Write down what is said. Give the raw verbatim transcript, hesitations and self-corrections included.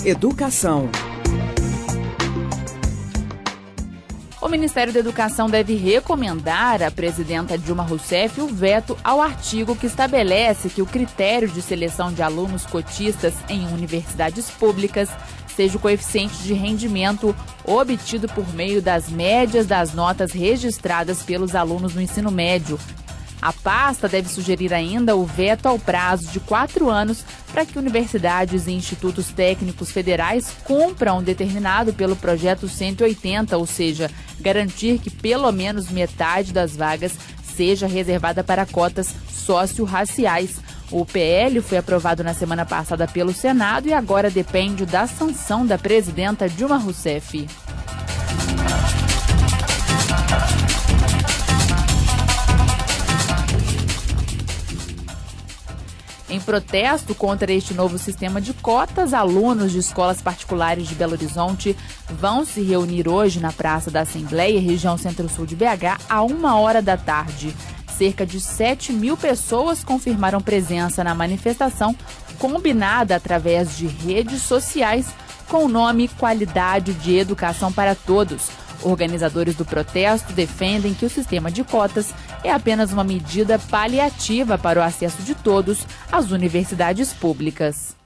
Educação. O Ministério da Educação deve recomendar à presidenta Dilma Rousseff o veto ao artigo que estabelece que o critério de seleção de alunos cotistas em universidades públicas seja o coeficiente de rendimento obtido por meio das médias das notas registradas pelos alunos no ensino médio. A pasta deve sugerir ainda o veto ao prazo de quatro anos para que universidades e institutos técnicos federais cumpram o determinado pelo projeto cento e oitenta, ou seja, garantir que pelo menos metade das vagas seja reservada para cotas socio-raciais. O P L foi aprovado na semana passada pelo Senado e agora depende da sanção da presidenta Dilma Rousseff. Em protesto contra este novo sistema de cotas, alunos de escolas particulares de Belo Horizonte vão se reunir hoje na Praça da Assembleia, região Centro-Sul de B H, a uma hora da tarde. Cerca de sete mil pessoas confirmaram presença na manifestação, combinada através de redes sociais, com o nome Qualidade de Educação para Todos. Organizadores do protesto defendem que o sistema de cotas é apenas uma medida paliativa para o acesso de todos às universidades públicas.